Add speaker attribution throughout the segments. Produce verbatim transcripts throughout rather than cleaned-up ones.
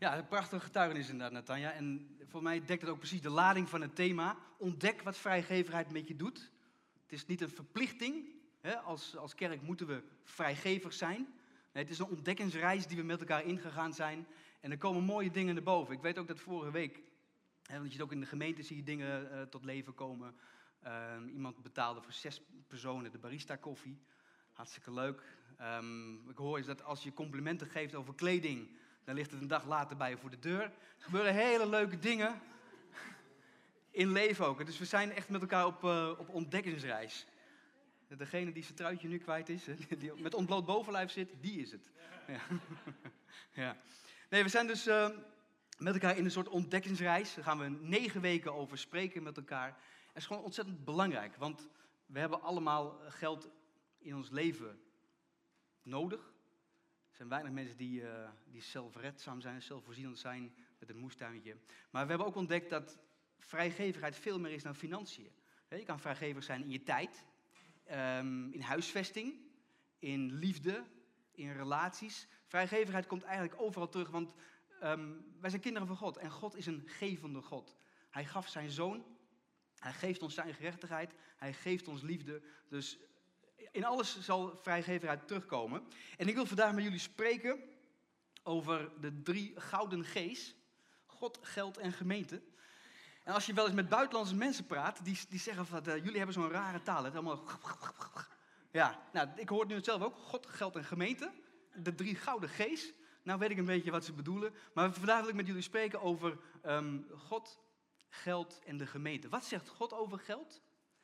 Speaker 1: Ja, een prachtige getuigenis inderdaad, Natanja. En voor mij dekt het ook precies de lading van het thema. Ontdek wat vrijgevigheid met je doet. Het is niet een verplichting. Hè? Als, als kerk moeten we vrijgevig zijn. Nee, het is een ontdekkingsreis die we met elkaar ingegaan zijn. En er komen mooie dingen naar boven. Ik weet ook dat vorige week, hè, want je ziet ook in de gemeente zie je dingen uh, tot leven komen. Uh, iemand betaalde voor zes personen de barista koffie. Hartstikke leuk. Um, ik hoor eens dat als je complimenten geeft over kleding, dan ligt het een dag later bij je voor de deur. Er gebeuren hele leuke dingen in leven ook. Dus we zijn echt met elkaar op, uh, op ontdekkingsreis. Degene die zijn truitje nu kwijt is, die met ontbloot bovenlijf zit, die is het. Ja. Ja. Nee, we zijn dus uh, met elkaar in een soort ontdekkingsreis. Daar gaan we negen weken over spreken met elkaar. En het is gewoon ontzettend belangrijk, want we hebben allemaal geld in ons leven nodig. Er zijn weinig mensen die, uh, die zelfredzaam zijn, zelfvoorzienend zijn met een moestuintje. Maar we hebben ook ontdekt dat vrijgevigheid veel meer is dan financiën. Je kan vrijgevig zijn in je tijd, um, in huisvesting, in liefde, in relaties. Vrijgevigheid komt eigenlijk overal terug, want um, wij zijn kinderen van God. En God is een gevende God. Hij gaf zijn zoon, hij geeft ons zijn gerechtigheid, hij geeft ons liefde. Dus in alles zal vrijgevigheid terugkomen. En ik wil vandaag met jullie spreken over de drie gouden G's. God, geld en gemeente. En als je wel eens met buitenlandse mensen praat, die, die zeggen van, uh, jullie hebben zo'n rare taal. Het allemaal... Ja, nou, ik hoor het nu zelf ook. God, geld en gemeente. De drie gouden G's. Nou weet ik een beetje wat ze bedoelen. Maar vandaag wil ik met jullie spreken over um, God, geld en de gemeente. Wat zegt God over geld?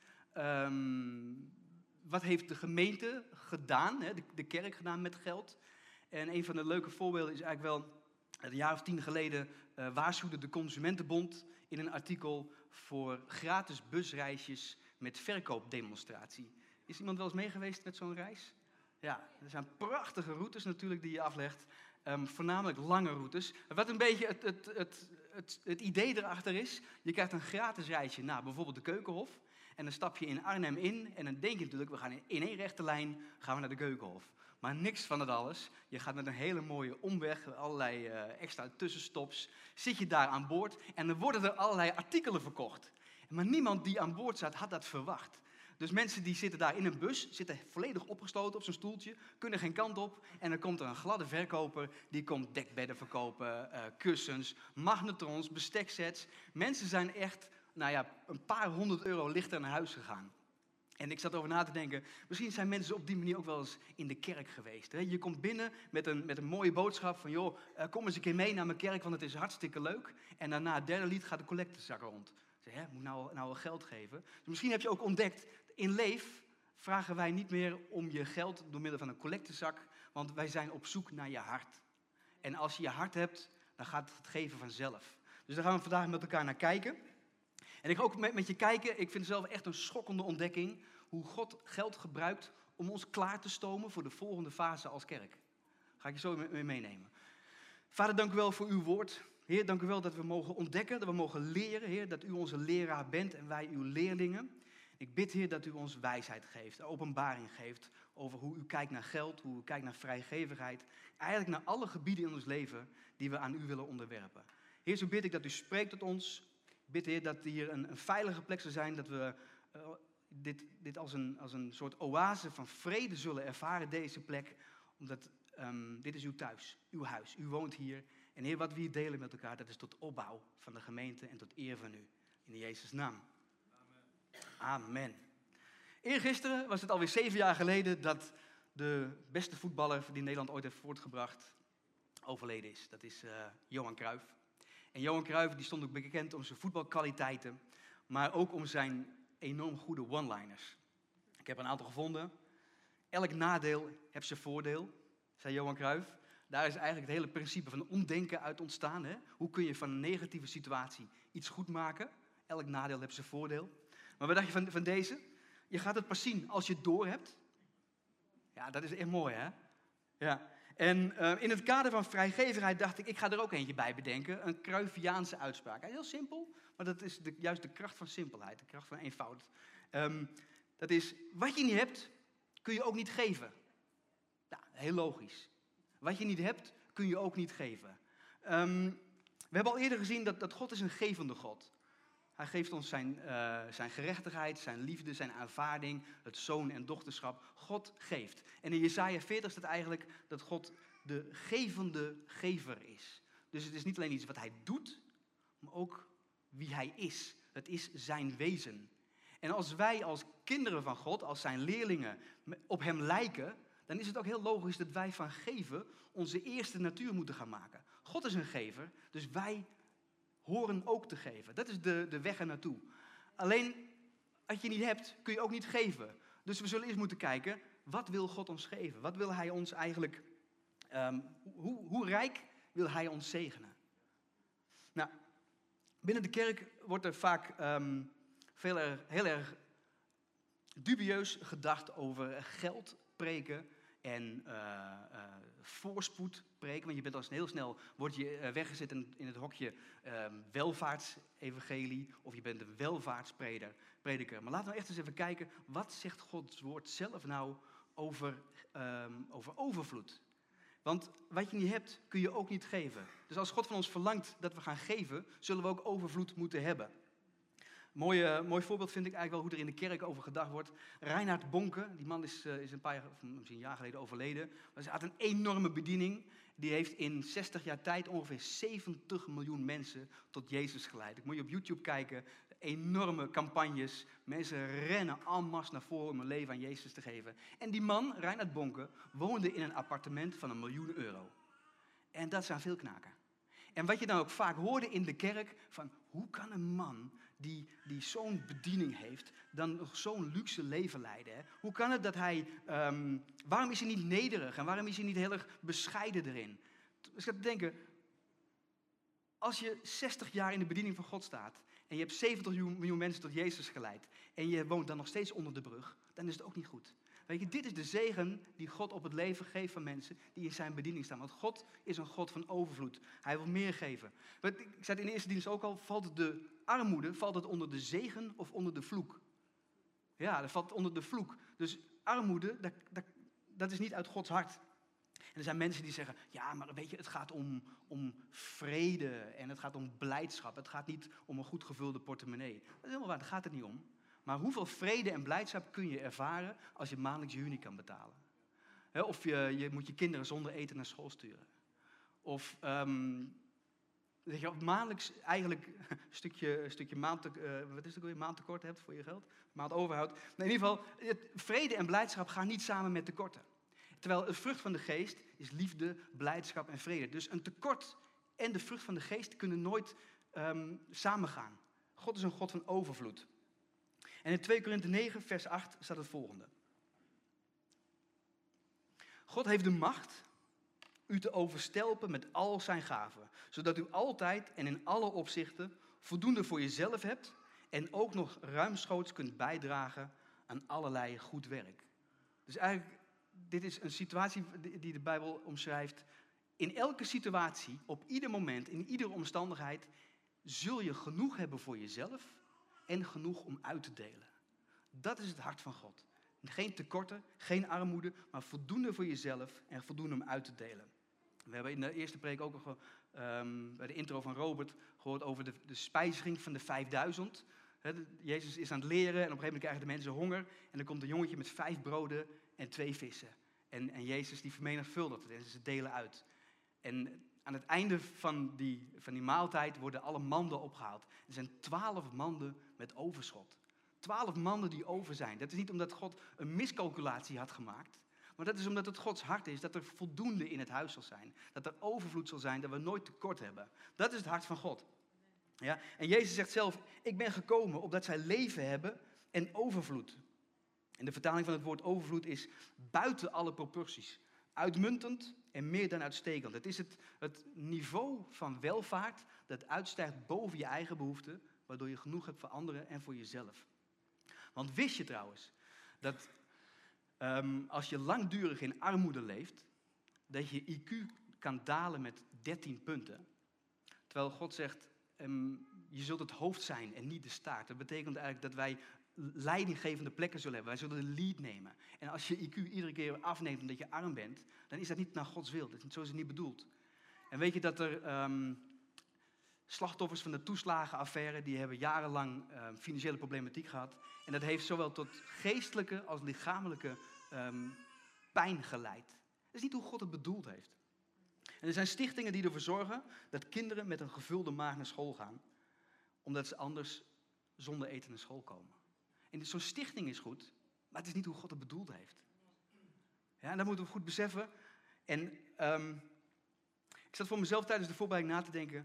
Speaker 1: Um, Wat heeft de gemeente gedaan, de, de kerk gedaan met geld? En een van de leuke voorbeelden is eigenlijk wel, een jaar of tien geleden uh, waarschuwde de Consumentenbond in een artikel voor gratis busreisjes met verkoopdemonstratie. Is iemand wel eens mee geweest met zo'n reis? Ja, er zijn prachtige routes natuurlijk die je aflegt, um, voornamelijk lange routes. Wat een beetje het, het, het, het, het idee erachter is, je krijgt een gratis reisje naar bijvoorbeeld de Keukenhof. En dan stap je in Arnhem in en dan denk je natuurlijk, we gaan in één rechte lijn gaan we naar de Keukenhof. Maar niks van het alles. Je gaat met een hele mooie omweg, allerlei uh, extra tussenstops. Zit je daar aan boord en dan worden er allerlei artikelen verkocht. Maar niemand die aan boord zat had dat verwacht. Dus mensen die zitten daar in een bus, zitten volledig opgesloten op zo'n stoeltje, kunnen geen kant op. En dan komt er een gladde verkoper, die komt dekbedden verkopen, uh, kussens, magnetrons, besteksets. Mensen zijn echt, nou ja, een paar honderd euro lichter naar huis gegaan. En ik zat over na te denken, misschien zijn mensen op die manier ook wel eens in de kerk geweest. Hè? Je komt binnen met een, met een mooie boodschap van, joh, uh, kom eens een keer mee naar mijn kerk, want het is hartstikke leuk. En daarna het derde lied gaat de collectezak rond. Zeg, hè, moet nou, nou wel geld geven? Dus misschien heb je ook ontdekt, in Leef vragen wij niet meer om je geld door middel van een collectezak, want wij zijn op zoek naar je hart. En als je je hart hebt, dan gaat het geven vanzelf. Dus daar gaan we vandaag met elkaar naar kijken. En ik ga ook met, met je kijken, ik vind het zelf echt een schokkende ontdekking, hoe God geld gebruikt om ons klaar te stomen voor de volgende fase als kerk. Ga ik je zo mee meenemen. Vader, dank u wel voor uw woord. Heer, dank u wel dat we mogen ontdekken, dat we mogen leren, Heer, dat u onze leraar bent en wij uw leerlingen. Ik bid, Heer, dat u ons wijsheid geeft, openbaring geeft over hoe u kijkt naar geld, hoe u kijkt naar vrijgevigheid. Eigenlijk naar alle gebieden in ons leven die we aan u willen onderwerpen. Heer, zo bid ik dat u spreekt tot ons. Ik bid, Heer, dat hier een, een veilige plek zal zijn, dat we uh, dit, dit als, een, als een soort oase van vrede zullen ervaren, deze plek. Omdat um, dit is uw thuis, uw huis, u woont hier. En Heer, wat we hier delen met elkaar, dat is tot opbouw van de gemeente en tot eer van u. In Jezus' naam. Amen. Amen. Eergisteren was het alweer zeven jaar geleden dat de beste voetballer die Nederland ooit heeft voortgebracht overleden is. Dat is uh, Johan Cruijff. En Johan Cruijff die stond ook bekend om zijn voetbalkwaliteiten, maar ook om zijn enorm goede one-liners. Ik heb er een aantal gevonden. Elk nadeel heeft zijn voordeel, zei Johan Cruijff. Daar is eigenlijk het hele principe van omdenken uit ontstaan. Hè? Hoe kun je van een negatieve situatie iets goed maken? Elk nadeel heeft zijn voordeel. Maar wat dacht je van, van deze? Je gaat het pas zien als je het door hebt. Ja, dat is echt mooi, hè? Ja. En uh, in het kader van vrijgevigheid dacht ik, ik ga er ook eentje bij bedenken. Een Cruyffiaanse uitspraak. Heel simpel, maar dat is de, juist de kracht van simpelheid. De kracht van eenvoud. Um, dat is, wat je niet hebt, kun je ook niet geven. Nou, heel logisch. Wat je niet hebt, kun je ook niet geven. Um, we hebben al eerder gezien dat, dat God is een gevende God. Hij geeft ons zijn, uh, zijn gerechtigheid, zijn liefde, zijn aanvaarding, het zoon- en dochterschap. God geeft. En in Jesaja veertig staat eigenlijk dat God de gevende gever is. Dus het is niet alleen iets wat hij doet, maar ook wie hij is. Het is zijn wezen. En als wij als kinderen van God, als zijn leerlingen, op hem lijken, dan is het ook heel logisch dat wij van geven onze eerste natuur moeten gaan maken. God is een gever, dus wij horen ook te geven. Dat is de, de weg er naartoe. Alleen, als je niet hebt, kun je ook niet geven. Dus we zullen eerst moeten kijken, wat wil God ons geven? Wat wil hij ons eigenlijk, um, hoe, hoe rijk wil hij ons zegenen? Nou, binnen de kerk wordt er vaak um, veel er, heel erg dubieus gedacht over geld preken en uh, uh, voorspoed preken. Want je bent al heel snel, word je uh, weggezet in, in het hokje uh, welvaartsevangelie of je bent een welvaartsprediker. Maar laten we echt eens even kijken, wat zegt Gods woord zelf nou over, um, over overvloed? Want wat je niet hebt, kun je ook niet geven. Dus als God van ons verlangt dat we gaan geven, zullen we ook overvloed moeten hebben. Mooi, uh, mooi voorbeeld vind ik eigenlijk wel hoe er in de kerk over gedacht wordt. Reinhard Bonke, die man is, uh, is een paar jaar, of misschien een jaar geleden overleden. Maar hij had een enorme bediening. Die heeft in zestig jaar tijd ongeveer zeventig miljoen mensen tot Jezus geleid. Ik moet je op YouTube kijken. Enorme campagnes. Mensen rennen en masse naar voren om hun leven aan Jezus te geven. En die man, Reinhard Bonke, woonde in een appartement van een miljoen euro. En dat zijn veel knaken. En wat je dan ook vaak hoorde in de kerk, van hoe kan een man die, die zo'n bediening heeft, dan nog zo'n luxe leven leiden? Hè? Hoe kan het dat hij, um, waarom is hij niet nederig en waarom is hij niet heel erg bescheiden erin? Dus ik ga te denken, als je zestig jaar in de bediening van God staat en je hebt zeventig miljoen mensen tot Jezus geleid en je woont dan nog steeds onder de brug, dan is het ook niet goed. Weet je, dit is de zegen die God op het leven geeft van mensen die in zijn bediening staan. Want God is een God van overvloed. Hij wil meer geven. Ik zei het in de eerste dienst ook al, valt de armoede, valt het onder de zegen of onder de vloek? Ja, dat valt onder de vloek. Dus armoede, dat, dat, dat is niet uit Gods hart. En er zijn mensen die zeggen, ja, maar weet je, het gaat om, om vrede en het gaat om blijdschap. Het gaat niet om een goed gevulde portemonnee. Dat is helemaal waar, daar gaat het niet om. Maar hoeveel vrede en blijdschap kun je ervaren als je maandelijks je huur niet kan betalen? He, of je, je moet je kinderen zonder eten naar school sturen. Of um, dat je maandelijks eigenlijk een stukje, een stukje maand, uh, wat is het weer, maandtekort hebt voor je geld. Maand overhoudt. Nou, in ieder geval, het, vrede en blijdschap gaan niet samen met tekorten. Terwijl de vrucht van de geest is liefde, blijdschap en vrede. Dus een tekort en de vrucht van de geest kunnen nooit um, samengaan. God is een God van overvloed. En in twee Korinthe negen, vers acht staat het volgende. God heeft de macht u te overstelpen met al zijn gaven, zodat u altijd en in alle opzichten voldoende voor jezelf hebt en ook nog ruimschoots kunt bijdragen aan allerlei goed werk. Dus eigenlijk, dit is een situatie die de Bijbel omschrijft. In elke situatie, op ieder moment, in iedere omstandigheid, zul je genoeg hebben voor jezelf en genoeg om uit te delen. Dat is het hart van God. Geen tekorten, geen armoede, maar voldoende voor jezelf en voldoende om uit te delen. We hebben in de eerste preek ook nog um, bij de intro van Robert gehoord over de, de spijziging van de vijfduizend. He, de, Jezus is aan het leren en op een gegeven moment krijgen de mensen honger. En dan komt een jongetje met vijf broden en twee vissen. En, en Jezus die vermenigvuldigt het en ze delen uit. En aan het einde van die, van die maaltijd worden alle manden opgehaald. Er zijn twaalf manden met overschot. Twaalf manden die over zijn. Dat is niet omdat God een miscalculatie had gemaakt. Maar dat is omdat het Gods hart is, dat er voldoende in het huis zal zijn. Dat er overvloed zal zijn, dat we nooit tekort hebben. Dat is het hart van God. Ja? En Jezus zegt zelf, ik ben gekomen opdat zij leven hebben en overvloed. En de vertaling van het woord overvloed is buiten alle proporties. Uitmuntend en meer dan uitstekend. Het is het, het niveau van welvaart dat uitstijgt boven je eigen behoeften, waardoor je genoeg hebt voor anderen en voor jezelf. Want wist je trouwens dat um, als je langdurig in armoede leeft, dat je I Q kan dalen met dertien punten. Terwijl God zegt, um, je zult het hoofd zijn en niet de staart. Dat betekent eigenlijk dat wij leidinggevende plekken zullen hebben. Wij zullen de lead nemen. En als je I Q iedere keer afneemt omdat je arm bent, dan is dat niet naar Gods wil. Dat is, zo is het niet bedoeld. En weet je dat er um, slachtoffers van de toeslagenaffaire, die hebben jarenlang um, financiële problematiek gehad. En dat heeft zowel tot geestelijke als lichamelijke um, pijn geleid. Dat is niet hoe God het bedoeld heeft. En er zijn stichtingen die ervoor zorgen dat kinderen met een gevulde maag naar school gaan, omdat ze anders zonder eten naar school komen. En zo'n stichting is goed, maar het is niet hoe God het bedoeld heeft. Ja, en dat moeten we goed beseffen. En um, ik zat voor mezelf tijdens de voorbereiding na te denken.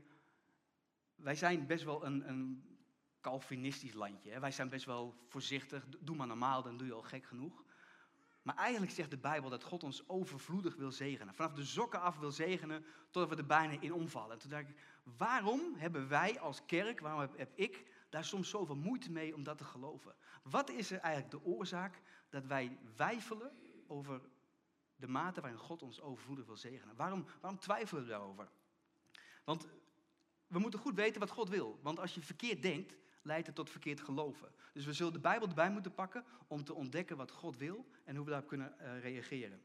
Speaker 1: Wij zijn best wel een, een Calvinistisch landje. Hè? Wij zijn best wel voorzichtig. Doe maar normaal, dan doe je al gek genoeg. Maar eigenlijk zegt de Bijbel dat God ons overvloedig wil zegenen. Vanaf de sokken af wil zegenen, totdat we er bijna in omvallen. En toen dacht ik, waarom hebben wij als kerk, waarom heb, heb ik daar soms zoveel moeite mee om dat te geloven? Wat is er eigenlijk de oorzaak dat wij weifelen over de mate waarin God ons overvloedig wil zegenen? Waarom, waarom twijfelen we daarover? Want we moeten goed weten wat God wil. Want als je verkeerd denkt, leidt het tot verkeerd geloven. Dus we zullen de Bijbel erbij moeten pakken om te ontdekken wat God wil en hoe we daarop kunnen uh, reageren.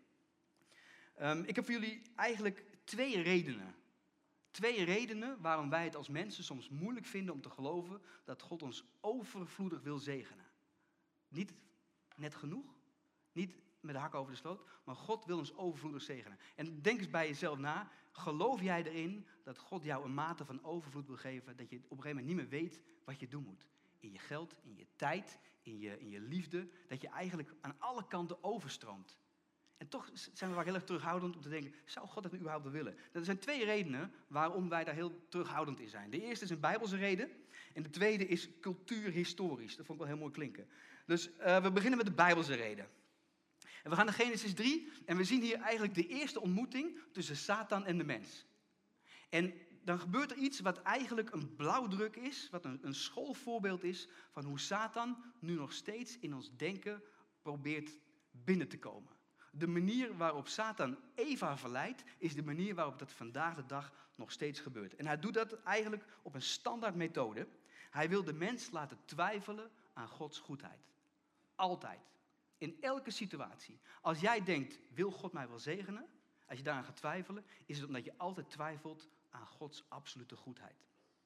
Speaker 1: Um, ik heb voor jullie eigenlijk twee redenen. Twee redenen waarom wij het als mensen soms moeilijk vinden om te geloven dat God ons overvloedig wil zegenen. Niet net genoeg, niet met de hak over de sloot, maar God wil ons overvloedig zegenen. En denk eens bij jezelf na, geloof jij erin dat God jou een mate van overvloed wil geven, dat je op een gegeven moment niet meer weet wat je doen moet? In je geld, in je tijd, in je, in je liefde, dat je eigenlijk aan alle kanten overstroomt. En toch zijn we vaak heel erg terughoudend om te denken, zou God dat nu überhaupt wel willen? Er zijn twee redenen waarom wij daar heel terughoudend in zijn. De eerste is een Bijbelse reden en de tweede is cultuurhistorisch. Dat vond ik wel heel mooi klinken. Dus uh, we beginnen met de Bijbelse reden. En we gaan naar Genesis drie en we zien hier eigenlijk de eerste ontmoeting tussen Satan en de mens. En dan gebeurt er iets wat eigenlijk een blauwdruk is, wat een, een schoolvoorbeeld is van hoe Satan nu nog steeds in ons denken probeert binnen te komen. De manier waarop Satan Eva verleidt, is de manier waarop dat vandaag de dag nog steeds gebeurt. En hij doet dat eigenlijk op een standaard methode. Hij wil de mens laten twijfelen aan Gods goedheid. Altijd. In elke situatie. Als jij denkt, wil God mij wel zegenen? Als je daaraan gaat twijfelen, is het omdat je altijd twijfelt aan Gods absolute goedheid.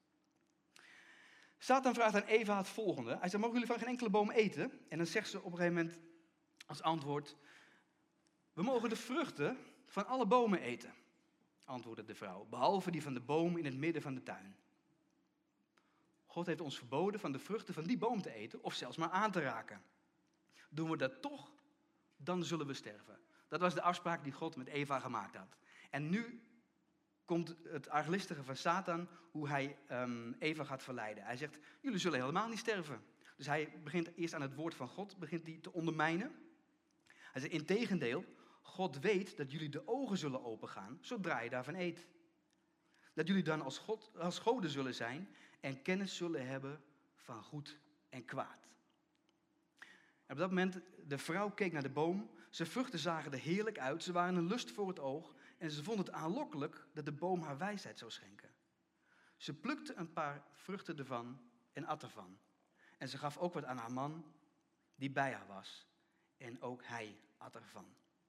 Speaker 1: Satan vraagt aan Eva het volgende. Hij zegt, mogen jullie van geen enkele boom eten? En dan zegt ze op een gegeven moment als antwoord, we mogen de vruchten van alle bomen eten, antwoordde de vrouw, behalve die van de boom in het midden van de tuin. God heeft ons verboden van de vruchten van die boom te eten, of zelfs maar aan te raken. Doen we dat toch, dan zullen we sterven. Dat was de afspraak die God met Eva gemaakt had. En nu komt het arglistige van Satan, hoe hij um, Eva gaat verleiden. Hij zegt, jullie zullen helemaal niet sterven. Dus hij begint eerst aan het woord van God, begint die te ondermijnen. Hij zegt, integendeel, God weet dat jullie de ogen zullen opengaan, zodra je daarvan eet. Dat jullie dan als, God, als goden zullen zijn en kennis zullen hebben van goed en kwaad. En op dat moment, de vrouw keek naar de boom, zijn vruchten zagen er heerlijk uit, ze waren een lust voor het oog en ze vond het aanlokkelijk dat de boom haar wijsheid zou schenken. Ze plukte een paar vruchten ervan en at ervan. En ze gaf ook wat aan haar man die bij haar was. En ook hij at ervan.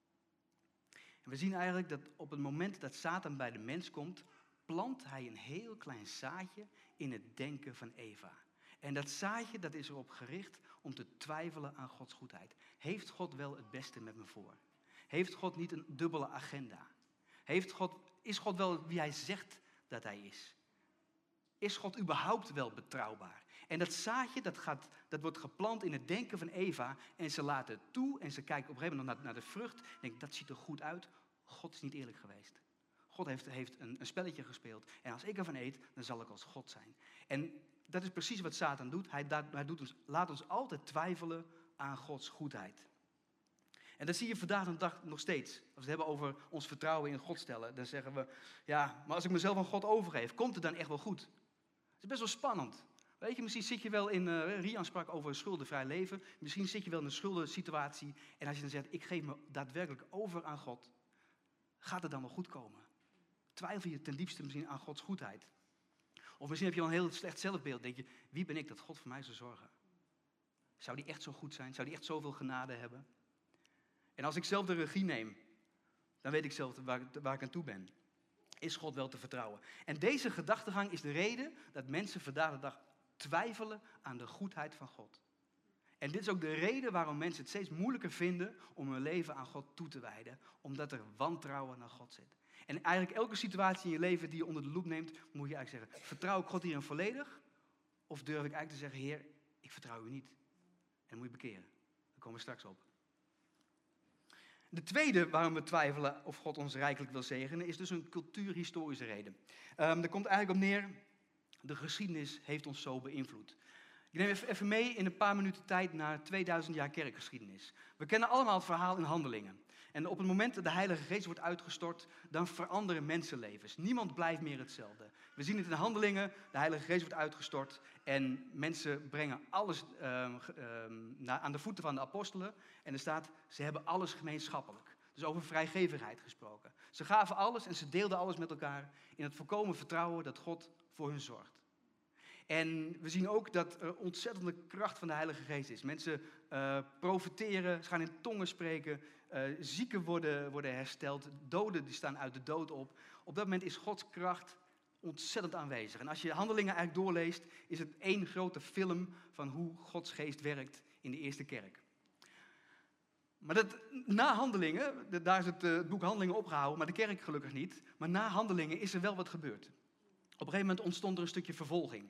Speaker 1: En we zien eigenlijk dat op het moment dat Satan bij de mens komt, plant hij een heel klein zaadje in het denken van Eva. En dat zaadje dat is erop gericht om te twijfelen aan Gods goedheid. Heeft God wel het beste met me voor? Heeft God niet een dubbele agenda? Heeft God, is God wel wie hij zegt dat hij is? Is God überhaupt wel betrouwbaar? En dat zaadje dat gaat, dat wordt geplant in het denken van Eva. En ze laat het toe en ze kijkt op een gegeven moment naar, naar de vrucht. En denkt, dat ziet er goed uit. God is niet eerlijk geweest. God heeft, heeft een, een spelletje gespeeld. En als ik ervan eet, dan zal ik als God zijn. En dat is precies wat Satan doet. Hij, hij doet ons, laat ons altijd twijfelen aan Gods goedheid. En dat zie je vandaag de dag nog steeds. Als we het hebben over ons vertrouwen in God stellen, dan zeggen we, ja, maar als ik mezelf aan God overgeef, komt het dan echt wel goed? Het is best wel spannend. Weet je, misschien zit je wel in, uh, Rian sprak over een schuldenvrij leven, misschien zit je wel in een schuldensituatie en als je dan zegt, ik geef me daadwerkelijk over aan God, gaat het dan wel goed komen? Twijfel je ten diepste misschien aan Gods goedheid? Of misschien heb je al een heel slecht zelfbeeld, denk je, wie ben ik dat God voor mij zou zorgen? Zou die echt zo goed zijn? Zou die echt zoveel genade hebben? En als ik zelf de regie neem, dan weet ik zelf waar, waar ik aan toe ben. is God wel te vertrouwen. En deze gedachtegang is de reden dat mensen vandaag de dag twijfelen aan de goedheid van God. En dit is ook de reden waarom mensen het steeds moeilijker vinden om hun leven aan God toe te wijden. Omdat er wantrouwen naar God zit. En eigenlijk elke situatie in je leven die je onder de loep neemt, moet je eigenlijk zeggen, vertrouw ik God hierin volledig? Of durf ik eigenlijk te zeggen, Heer, ik vertrouw u niet. En dan moet je bekeren. Daar komen we straks op. De tweede waarom we twijfelen of God ons rijkelijk wil zegenen, is dus een cultuurhistorische reden. Um, er komt eigenlijk op neer, de geschiedenis heeft ons zo beïnvloed. Ik neem even mee in een paar minuten tijd naar tweeduizend jaar kerkgeschiedenis. We kennen allemaal het verhaal in Handelingen. En op het moment dat de Heilige Geest wordt uitgestort, dan veranderen mensenlevens. Niemand blijft meer hetzelfde. We zien het in de Handelingen, de Heilige Geest wordt uitgestort en mensen brengen alles uh, uh, naar, aan de voeten van de apostelen. En er staat, ze hebben alles gemeenschappelijk. Dus over vrijgevigheid gesproken. Ze gaven alles en ze deelden alles met elkaar in het volkomen vertrouwen dat God voor hun zorgt. En we zien ook dat er ontzettende kracht van de Heilige Geest is. Mensen uh, profeteren, ze gaan in tongen spreken, uh, zieken worden, worden hersteld, doden die staan uit de dood op. Op dat moment is Gods kracht ontzettend aanwezig. En als je Handelingen eigenlijk doorleest, is het één grote film van hoe Gods Geest werkt in de eerste kerk. Maar dat, na Handelingen, daar is het, uh, het boek Handelingen opgehouden, maar de kerk gelukkig niet. Maar na Handelingen is er wel wat gebeurd. Op een gegeven moment ontstond er een stukje vervolging.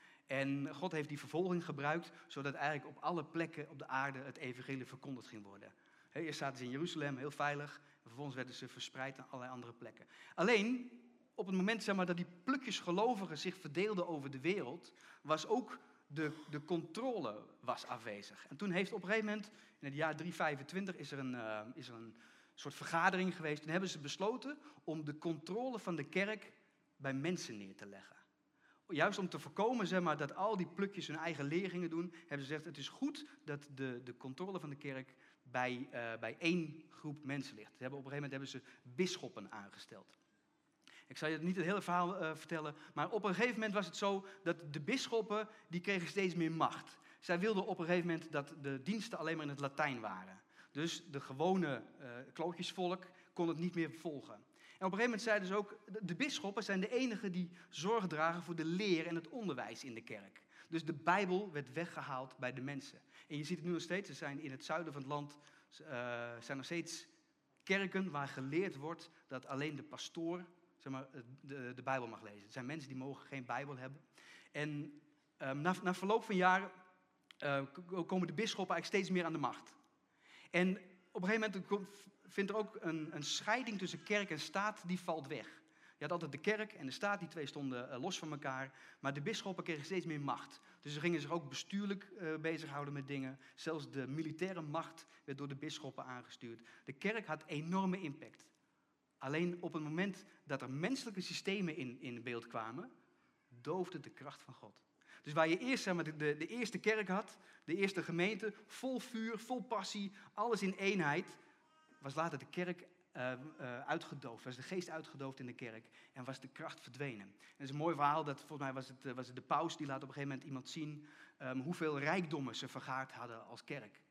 Speaker 1: En God heeft die vervolging gebruikt, zodat eigenlijk op alle plekken op de aarde het evangelie verkondigd ging worden. He, eerst zaten ze in Jeruzalem, heel veilig. En vervolgens werden ze verspreid naar allerlei andere plekken. Alleen, op het moment zeg maar, dat die plukjes gelovigen zich verdeelden over de wereld, was ook de, de controle was afwezig. En toen heeft op een gegeven moment, in het jaar driehonderdvijfentwintig, is er een, uh, is er een soort vergadering geweest. Toen hebben ze besloten om de controle van de kerk bij mensen neer te leggen. Juist om te voorkomen zeg maar, dat al die plukjes hun eigen leer gingen doen, hebben ze gezegd, het is goed dat de, de controle van de kerk bij, uh, bij één groep mensen ligt. Ze hebben, op een gegeven moment hebben ze bisschoppen aangesteld. Ik zal je niet het hele verhaal uh, vertellen, maar op een gegeven moment was het zo dat de bisschoppen, die kregen steeds meer macht. Zij wilden op een gegeven moment dat de diensten alleen maar in het Latijn waren. Dus de gewone uh, klootjesvolk kon het niet meer volgen. En op een gegeven moment zeiden ze ook, de bisschoppen zijn de enigen die zorg dragen voor de leer en het onderwijs in de kerk. Dus de Bijbel werd weggehaald bij de mensen. En je ziet het nu nog steeds, er zijn in het zuiden van het land uh, zijn nog steeds kerken waar geleerd wordt dat alleen de pastoor zeg maar, de, de Bijbel mag lezen. Er zijn mensen die mogen geen Bijbel hebben. En um, na, na verloop van jaren uh, komen de bisschoppen eigenlijk steeds meer aan de macht. En op een gegeven moment vindt er ook een, een scheiding tussen kerk en staat, die valt weg. Je had altijd de kerk en de staat, die twee stonden uh, los van elkaar. Maar de bisschoppen kregen steeds meer macht. Dus ze gingen zich ook bestuurlijk uh, bezighouden met dingen. Zelfs de militaire macht werd door de bisschoppen aangestuurd. De kerk had enorme impact. Alleen op het moment dat er menselijke systemen in, in beeld kwamen, doofde de kracht van God. Dus waar je eerst zeg maar, de, de, de eerste kerk had, de eerste gemeente, vol vuur, vol passie, alles in eenheid, was later de kerk uh, uh, uitgedoofd, was de geest uitgedoofd in de kerk en was de kracht verdwenen. En dat is een mooi verhaal, dat volgens mij was het, uh, was het de paus, die laat op een gegeven moment iemand zien um, hoeveel rijkdommen ze vergaard hadden als kerk.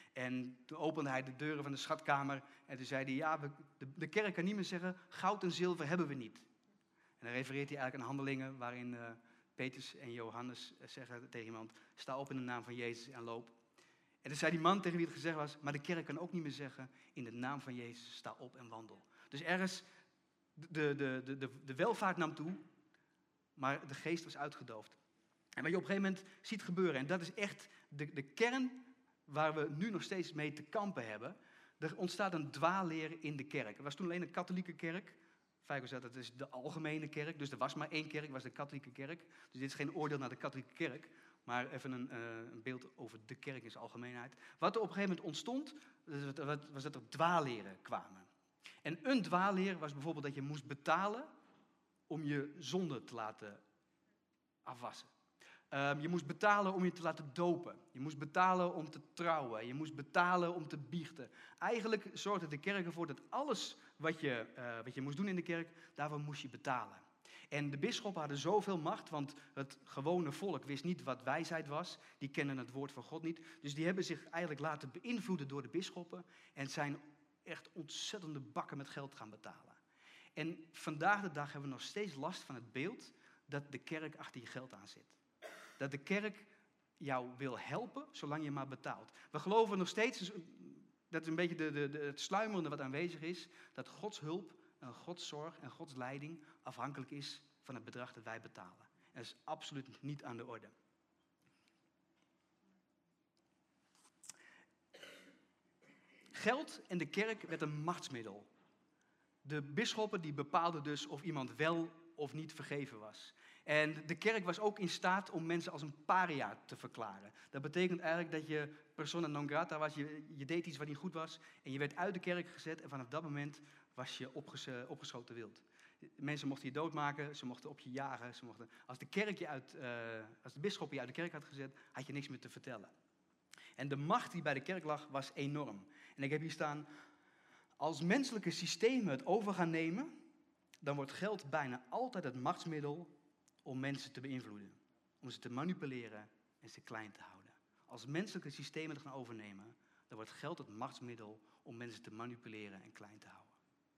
Speaker 1: En toen opende hij de deuren van de schatkamer en toen zei hij, ja, we, de, de kerk kan niet meer zeggen, goud en zilver hebben we niet. En dan refereert hij eigenlijk aan Handelingen waarin uh, Petrus en Johannes zeggen tegen iemand, sta op in de naam van Jezus en loop. En toen zei die man tegen wie het gezegd was, maar de kerk kan ook niet meer zeggen, in de naam van Jezus sta op en wandel. Dus ergens, de, de, de, de, de welvaart nam toe, maar de geest was uitgedoofd. En wat je op een gegeven moment ziet gebeuren, en dat is echt de, de kern waar we nu nog steeds mee te kampen hebben. Er ontstaat een dwaalleer in de kerk. Er was toen alleen een katholieke kerk. Feiko zegt, dat is de algemene kerk. Dus er was maar één kerk, was de katholieke kerk. Dus dit is geen oordeel naar de katholieke kerk. Maar even een, uh, een beeld over de kerk in zijn algemeenheid. Wat er op een gegeven moment ontstond, was dat er dwaalleren kwamen. En een dwaalleer was bijvoorbeeld dat je moest betalen om je zonde te laten afwassen. Um, je moest betalen om je te laten dopen. Je moest betalen om te trouwen. Je moest betalen om te biechten. Eigenlijk zorgde de kerk ervoor dat alles wat je, uh, wat je moest doen in de kerk, daarvoor moest je betalen. En de bisschoppen hadden zoveel macht, want het gewone volk wist niet wat wijsheid was. Die kennen het woord van God niet. Dus die hebben zich eigenlijk laten beïnvloeden door de bisschoppen en zijn echt ontzettende bakken met geld gaan betalen. En vandaag de dag hebben we nog steeds last van het beeld dat de kerk achter je geld aan zit. Dat de kerk jou wil helpen, zolang je maar betaalt. We geloven nog steeds, dat is een beetje de, de, de, het sluimerende wat aanwezig is, dat Gods hulp en Gods zorg en Gods leiding afhankelijk is van het bedrag dat wij betalen. En dat is absoluut niet aan de orde. Geld en de kerk werd een machtsmiddel. De bisschoppen die bepaalden dus of iemand wel of niet vergeven was. En de kerk was ook in staat om mensen als een paria te verklaren. Dat betekent eigenlijk dat je persona non grata was, je, je deed iets wat niet goed was en je werd uit de kerk gezet en vanaf dat moment was je opges, opgeschoten wild. Mensen mochten je doodmaken, ze mochten op je jagen. Ze mochten, als de kerk je uit, uh, als de bisschop je uit de kerk had gezet, had je niks meer te vertellen. En de macht die bij de kerk lag was enorm. En ik heb hier staan, als menselijke systemen het over gaan nemen, dan wordt geld bijna altijd het machtsmiddel om mensen te beïnvloeden. Om ze te manipuleren en ze klein te houden. Als menselijke systemen het gaan overnemen, dan wordt geld het machtsmiddel om mensen te manipuleren en klein te houden.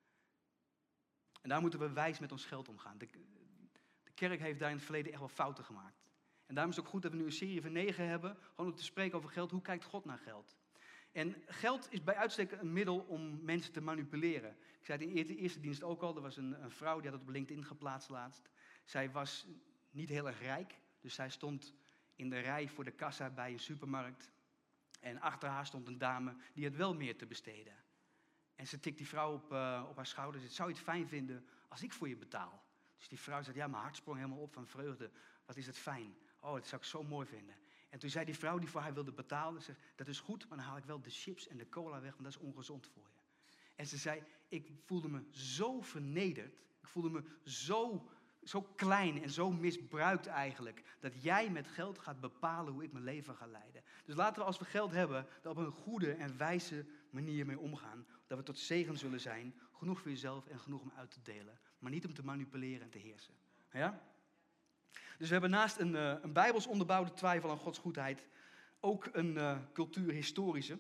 Speaker 1: En daar moeten we wijs met ons geld omgaan. De, de kerk heeft daar in het verleden echt wel fouten gemaakt. En daarom is het ook goed dat we nu een serie van negen hebben, gewoon om te spreken over geld. Hoe kijkt God naar geld? En geld is bij uitstek een middel om mensen te manipuleren. Ik zei het in de eerste dienst ook al, er was een, een vrouw die had het op LinkedIn geplaatst laatst. Zij was niet heel erg rijk, dus zij stond in de rij voor de kassa bij een supermarkt. En achter haar stond een dame die had wel meer te besteden. En ze tikt die vrouw op, uh, op haar schouder en zegt, zou je het fijn vinden als ik voor je betaal? Dus die vrouw zegt, ja, mijn hart sprong helemaal op van vreugde. Wat is het fijn. Oh, dat zou ik zo mooi vinden. En toen zei die vrouw die voor haar wilde betalen, zegt, dat is goed, maar dan haal ik wel de chips en de cola weg, want dat is ongezond voor je. En ze zei, ik voelde me zo vernederd, ik voelde me zo, zo klein en zo misbruikt eigenlijk, dat jij met geld gaat bepalen hoe ik mijn leven ga leiden. Dus laten we als we geld hebben, er op een goede en wijze manier mee omgaan, dat we tot zegen zullen zijn, genoeg voor jezelf en genoeg om uit te delen, maar niet om te manipuleren en te heersen. Ja? Dus we hebben naast een, uh, een bijbels onderbouwde twijfel aan Gods goedheid ook een uh, cultuurhistorische.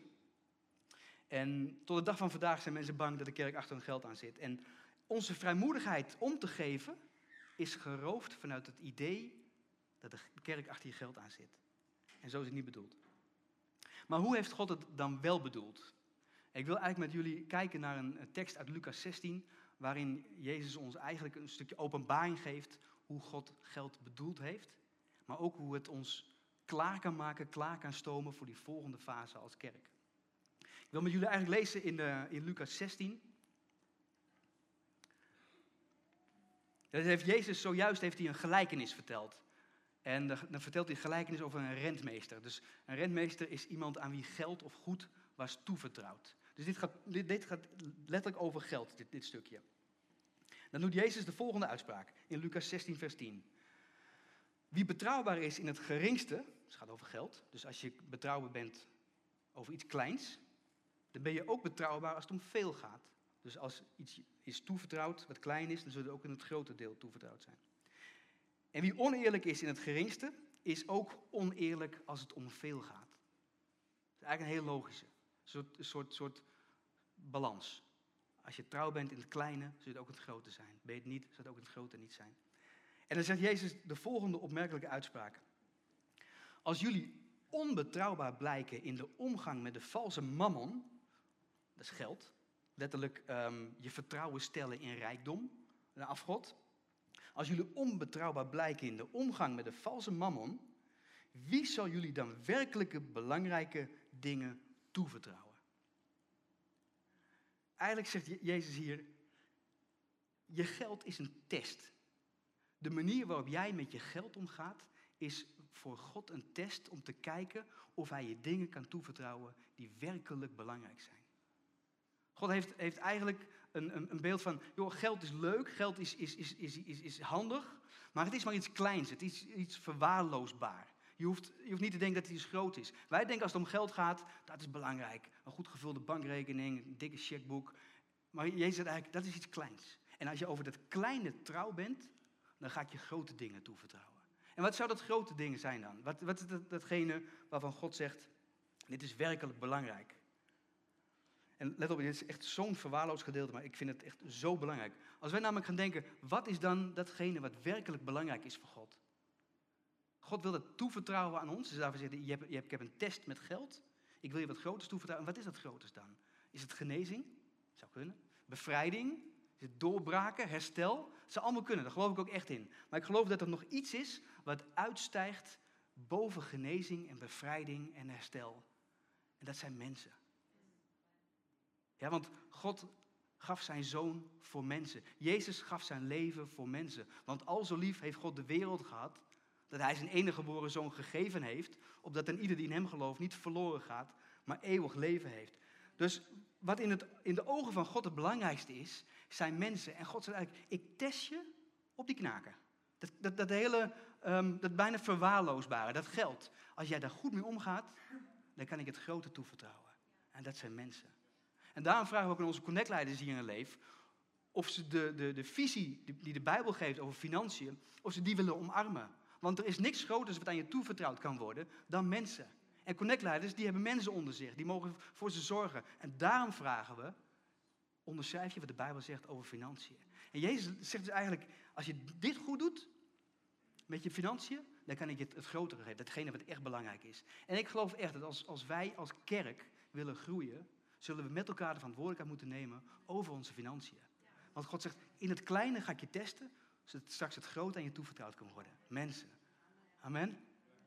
Speaker 1: En tot de dag van vandaag zijn mensen bang dat de kerk achter hun geld aan zit. En onze vrijmoedigheid om te geven is geroofd vanuit het idee dat de kerk achter je geld aan zit. En zo is het niet bedoeld. Maar hoe heeft God het dan wel bedoeld? Ik wil eigenlijk met jullie kijken naar een tekst uit Lucas zestien, waarin Jezus ons eigenlijk een stukje openbaring geeft hoe God geld bedoeld heeft, maar ook hoe het ons klaar kan maken, klaar kan stomen voor die volgende fase als kerk. Ik wil met jullie eigenlijk lezen in, uh, in Lucas zestien. Dat heeft Jezus zojuist heeft hij een gelijkenis verteld. En dan vertelt hij een gelijkenis over een rentmeester. Dus een rentmeester is iemand aan wie geld of goed was toevertrouwd. Dus dit gaat, dit, dit gaat letterlijk over geld, dit, dit stukje. Dan doet Jezus de volgende uitspraak in Lucas zestien, vers tien. Wie betrouwbaar is in het geringste, het gaat over geld, dus als je betrouwbaar bent over iets kleins, dan ben je ook betrouwbaar als het om veel gaat. Dus als iets is toevertrouwd wat klein is, dan zullen er ook in het grote deel toevertrouwd zijn. En wie oneerlijk is in het geringste, is ook oneerlijk als het om veel gaat. Dat is eigenlijk een heel logische, een soort, een soort, soort balans. Als je trouw bent in het kleine, zul je het ook in het grote zijn. Ben je het niet, zal het ook in het grote niet zijn. En dan zegt Jezus de volgende opmerkelijke uitspraak. Als jullie onbetrouwbaar blijken in de omgang met de valse mammon, dat is geld, letterlijk um, je vertrouwen stellen in rijkdom, een afgod. Als jullie onbetrouwbaar blijken in de omgang met de valse mammon, wie zal jullie dan werkelijke belangrijke dingen toevertrouwen? Eigenlijk zegt Jezus hier, je geld is een test. De manier waarop jij met je geld omgaat, is voor God een test om te kijken of hij je dingen kan toevertrouwen die werkelijk belangrijk zijn. God heeft, heeft eigenlijk een, een, een beeld van, joh, geld is leuk, geld is, is, is, is, is, is handig, maar het is maar iets kleins, het is iets verwaarloosbaar. Je hoeft, je hoeft niet te denken dat het iets groot is. Wij denken als het om geld gaat, dat is belangrijk. Een goed gevulde bankrekening, een dikke checkboek. Maar Jezus zegt eigenlijk, dat is iets kleins. En als je over dat kleine trouw bent, dan ga ik je grote dingen toevertrouwen. En wat zou dat grote dingen zijn dan? Wat, wat is dat, datgene waarvan God zegt, dit is werkelijk belangrijk? En let op, dit is echt zo'n verwaarloosd gedeelte, maar ik vind het echt zo belangrijk. Als wij namelijk gaan denken, wat is dan datgene wat werkelijk belangrijk is voor God? God wil dat toevertrouwen aan ons. Dus daarvoor zegt hij, je hebt, je hebt, ik heb een test met geld. Ik wil je wat groters toevertrouwen. En wat is dat groters dan? Is het genezing? Zou kunnen. Bevrijding? Is het doorbraken? Herstel? Dat zou allemaal kunnen, daar geloof ik ook echt in. Maar ik geloof dat er nog iets is wat uitstijgt boven genezing en bevrijding en herstel. En dat zijn mensen. Ja, want God gaf zijn zoon voor mensen. Jezus gaf zijn leven voor mensen. Want al zo lief heeft God de wereld gehad, dat hij zijn enige geboren zoon gegeven heeft, opdat een ieder die in hem gelooft niet verloren gaat, maar eeuwig leven heeft. Dus wat in, het, in de ogen van God het belangrijkste is, zijn mensen. En God zegt eigenlijk, ik test je op die knaken. Dat, dat, dat hele, um, dat bijna verwaarloosbare, dat geld. Als jij daar goed mee omgaat, dan kan ik het grote toevertrouwen. En dat zijn mensen. En daarom vragen we ook aan onze connectleiders hier in Leef, of ze de, de, de visie die de Bijbel geeft over financiën, of ze die willen omarmen. Want er is niks groters wat aan je toevertrouwd kan worden dan mensen. En connectleiders, die hebben mensen onder zich. Die mogen voor ze zorgen. En daarom vragen we, onderschrijf je wat de Bijbel zegt over financiën. En Jezus zegt dus eigenlijk, als je dit goed doet, met je financiën, dan kan ik je het, het grotere geven. Datgene wat echt belangrijk is. En ik geloof echt dat als, als wij als kerk willen groeien, zullen we met elkaar de verantwoordelijkheid moeten nemen over onze financiën. Want God zegt, in het kleine ga ik je testen, zodat straks het groot aan je toevertrouwd kan worden. Mensen. Amen.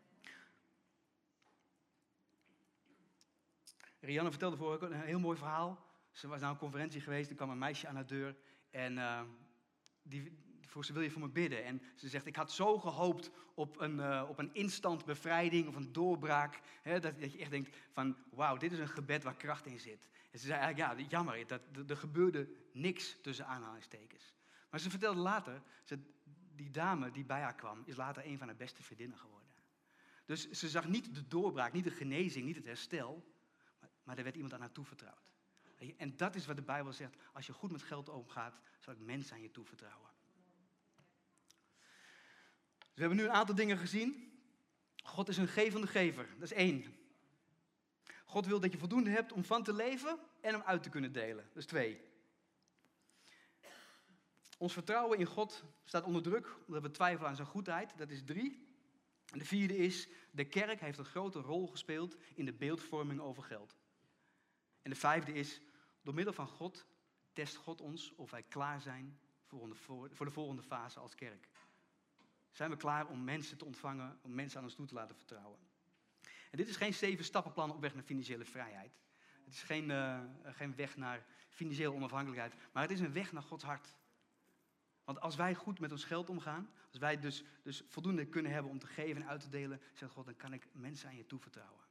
Speaker 1: Rianne vertelde vorige week een heel mooi verhaal. Ze was naar een conferentie geweest, er kwam een meisje aan haar deur. En uh, die, voor ze wil je voor me bidden. En ze zegt, ik had zo gehoopt op een, uh, op een instant bevrijding of een doorbraak. Hè, dat, dat je echt denkt van, wauw, dit is een gebed waar kracht in zit. En ze zei eigenlijk, ja, jammer, dat, er gebeurde niks tussen aanhalingstekens. Maar ze vertelde later, ze, die dame die bij haar kwam, is later een van haar beste vriendinnen geworden. Dus ze zag niet de doorbraak, niet de genezing, niet het herstel, maar, maar er werd iemand aan haar toevertrouwd. En dat is wat de Bijbel zegt, als je goed met geld omgaat, zal ik mensen aan je toevertrouwen. Dus we hebben nu een aantal dingen gezien. God is een gevende gever, dat is één. God wil dat je voldoende hebt om van te leven en om uit te kunnen delen, dat is twee. Ons vertrouwen in God staat onder druk, omdat we twijfelen aan zijn goedheid, dat is drie. En de vierde is, de kerk heeft een grote rol gespeeld in de beeldvorming over geld. En de vijfde is, door middel van God test God ons of wij klaar zijn voor de volgende fase als kerk. Zijn we klaar om mensen te ontvangen, om mensen aan ons toe te laten vertrouwen? En dit is geen zeven stappenplan op weg naar financiële vrijheid. Het is geen, uh, geen weg naar financiële onafhankelijkheid, maar het is een weg naar Gods hart. Want als wij goed met ons geld omgaan, als wij dus, dus voldoende kunnen hebben om te geven en uit te delen, zegt God, dan kan ik mensen aan je toevertrouwen.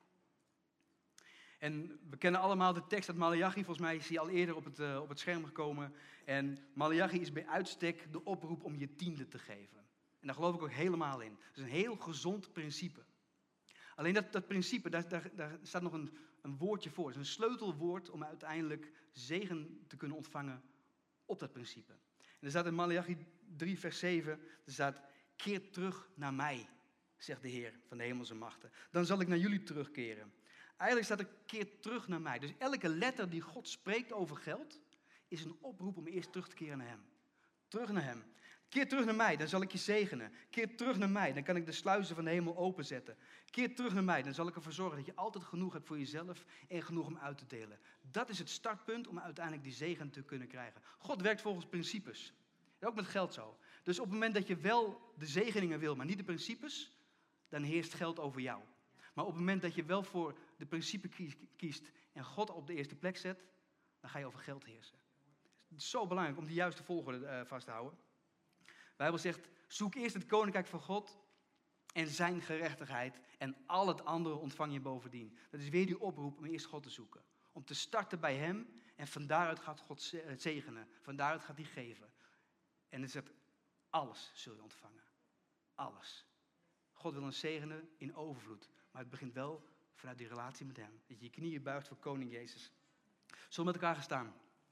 Speaker 1: En we kennen allemaal de tekst uit Maleachi, volgens mij is die al eerder op het, uh, op het scherm gekomen. En Maleachi is bij uitstek de oproep om je tiende te geven. En daar geloof ik ook helemaal in. Het is een heel gezond principe. Alleen dat, dat principe, daar, daar, daar staat nog een, een woordje voor. Het is een sleutelwoord om uiteindelijk zegen te kunnen ontvangen op dat principe. En er staat in Maleachi drie vers zeven, er staat, keer terug naar mij, zegt de Heer van de hemelse machten. Dan zal ik naar jullie terugkeren. Eigenlijk staat er, keer terug naar mij. Dus elke letter die God spreekt over geld, is een oproep om eerst terug te keren naar hem. Terug naar hem. Keer terug naar mij, dan zal ik je zegenen. Keer terug naar mij, dan kan ik de sluizen van de hemel openzetten. Keer terug naar mij, dan zal ik ervoor zorgen dat je altijd genoeg hebt voor jezelf en genoeg om uit te delen. Dat is het startpunt om uiteindelijk die zegen te kunnen krijgen. God werkt volgens principes. Ook met geld zo. Dus op het moment dat je wel de zegeningen wil, maar niet de principes, dan heerst geld over jou. Maar op het moment dat je wel voor de principe kiest en God op de eerste plek zet, dan ga je over geld heersen. Het is zo belangrijk om die juiste volgorde uh, vast te houden. De Bijbel zegt, zoek eerst het koninkrijk van God en zijn gerechtigheid en al het andere ontvang je bovendien. Dat is weer die oproep om eerst God te zoeken. Om te starten bij hem en van daaruit gaat God zegenen. Van daaruit gaat hij geven. En het zegt, alles zul je ontvangen. Alles. God wil ons zegenen in overvloed. Maar het begint wel vanuit die relatie met hem. Dat je je knieën buigt voor koning Jezus. Zullen we met elkaar gaan staan?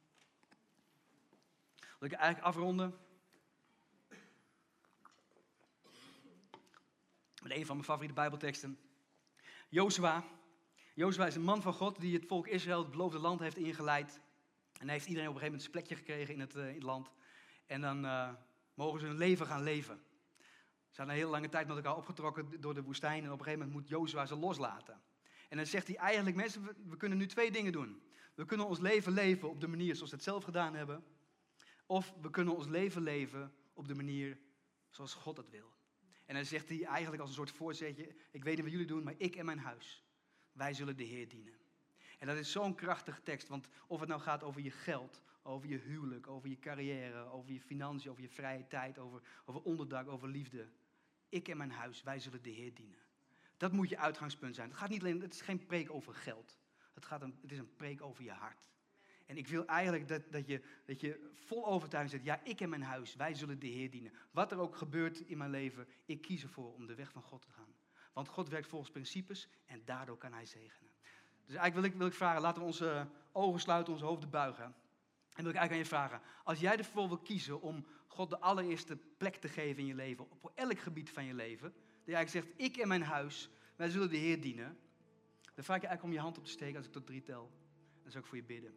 Speaker 1: Wil ik eigenlijk afronden met een van mijn favoriete Bijbelteksten. Jozua, Jozua is een man van God die het volk Israël het beloofde land heeft ingeleid. En hij heeft iedereen op een gegeven moment zijn plekje gekregen in het, uh, in het land. En dan uh, mogen ze hun leven gaan leven. Ze zijn een hele lange tijd met elkaar opgetrokken door de woestijn. En op een gegeven moment moet Jozua ze loslaten. En dan zegt hij eigenlijk, mensen, we, we kunnen nu twee dingen doen. We kunnen ons leven leven op de manier zoals we het zelf gedaan hebben. Of we kunnen ons leven leven op de manier zoals God het wil. En dan zegt hij eigenlijk als een soort voorzetje, ik weet niet wat jullie doen, maar ik en mijn huis, wij zullen de Heer dienen. En dat is zo'n krachtige tekst, want of het nou gaat over je geld, over je huwelijk, over je carrière, over je financiën, over je vrije tijd, over, over onderdak, over liefde. Ik en mijn huis, wij zullen de Heer dienen. Dat moet je uitgangspunt zijn. Het gaat niet alleen, het is geen preek over geld. Het, gaat een, het is een preek over je hart. En ik wil eigenlijk dat, dat, je, dat je vol overtuiging zegt, ja, ik en mijn huis, wij zullen de Heer dienen. Wat er ook gebeurt in mijn leven, ik kies ervoor om de weg van God te gaan. Want God werkt volgens principes en daardoor kan hij zegenen. Dus eigenlijk wil ik, wil ik vragen, laten we onze ogen sluiten, onze hoofden buigen. En wil ik eigenlijk aan je vragen, als jij ervoor wil kiezen om God de allereerste plek te geven in je leven, op elk gebied van je leven, dat je eigenlijk zegt, ik en mijn huis, wij zullen de Heer dienen. Dan vraag ik je eigenlijk om je hand op te steken als ik tot drie tel. Dan zal ik voor je bidden.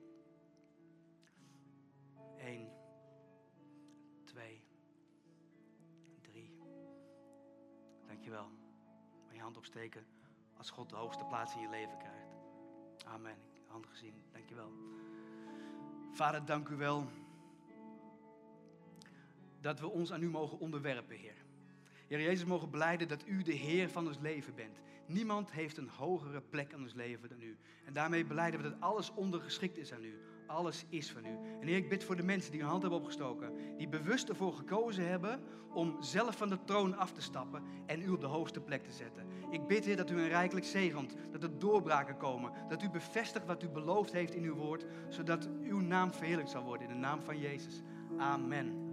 Speaker 1: Eén, twee, drie. Dankjewel. Mag je hand opsteken als God de hoogste plaats in je leven krijgt. Amen. Hand gezien. Dankjewel. Vader, dank u wel dat we ons aan u mogen onderwerpen, Heer. Heer Jezus, mogen belijden dat u de Heer van ons leven bent. Niemand heeft een hogere plek in ons leven dan u. En daarmee belijden we dat alles ondergeschikt is aan u. Alles is van u. En Heer, ik bid voor de mensen die hun hand hebben opgestoken. Die bewust ervoor gekozen hebben om zelf van de troon af te stappen en u op de hoogste plek te zetten. Ik bid, Heer, dat u hen rijkelijk zegent. Dat er doorbraken komen. Dat u bevestigt wat u beloofd heeft in uw woord. Zodat uw naam verheerlijkt zal worden in de naam van Jezus. Amen.